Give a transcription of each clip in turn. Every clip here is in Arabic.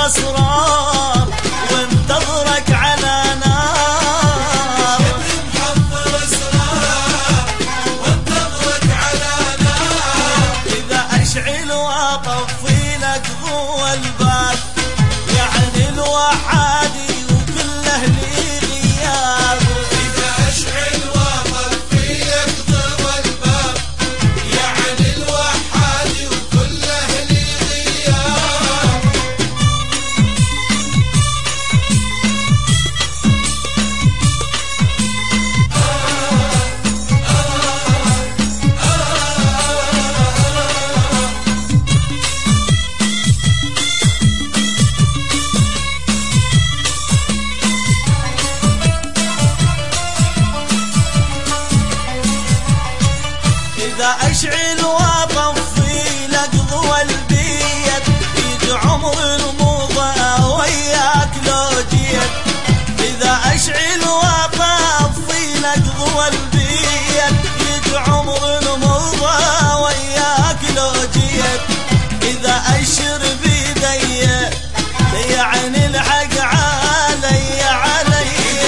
اسرار وانتظرك على نار. محضر اسرار وانتظرك على نار. اذا اشعل واطفي لك ضوء الباب يعني الوحادي وكله لي غياب. إذا أشعل وأطفي لك ضوء الباب يعني الوحادي وكله لي غياب. إذا أشعل وأطفي لك ضوء البيت يد عمر الموضة وياك لو جيت. إذا أشعل وأطفي لك ضوء البيت يد عمر الموضة وياك لو جيت. إذا أشر بيدي يعني الحق علي علي.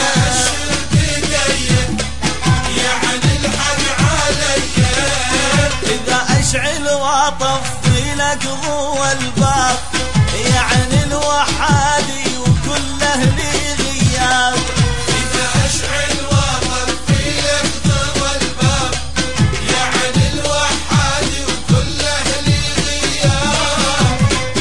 اشعل واطفي لك ضوء الباب يعني الوحادي وكله لي غياب. إذا أشعل وأطفي لك ضوء الباب يعني الوحادي وكله لي غياب.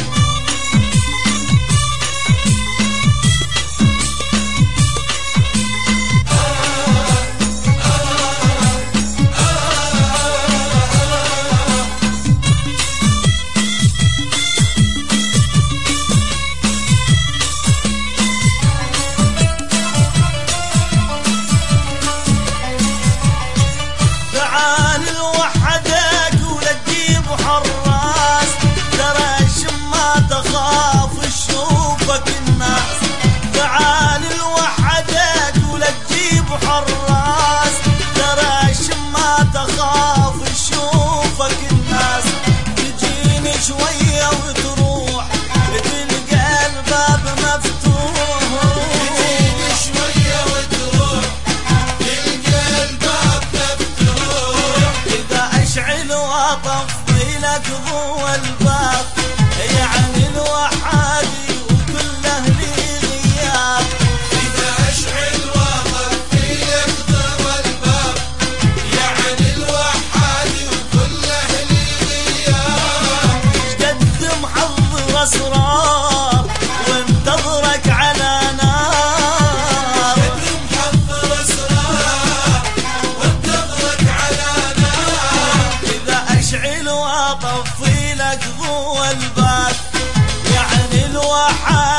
تعال لوحدك ولا تجيب حراس ترى ما تخاف تشوفك الناس. تعال لوحدك ولا تجيب حراس ترى ما تخاف تشوفك الناس. تجيني شوية وتروح تلقى الباب مفتوح. تجيني شوية وتروح تلقى الباب مفتوح. إذا أشعل وأطفي لك ضوء الباب يعني الوحادي وكله لي غياب. إذا أشعل وأطفي لك ضوء الباب يعني الوحادي وكله لي غياب. قد محضر اسرار وانتظرك على نار. محضر اسرار وانتظرك على نار. إذا أشعل وأطفي لك ضوء الباب يعني الوحادي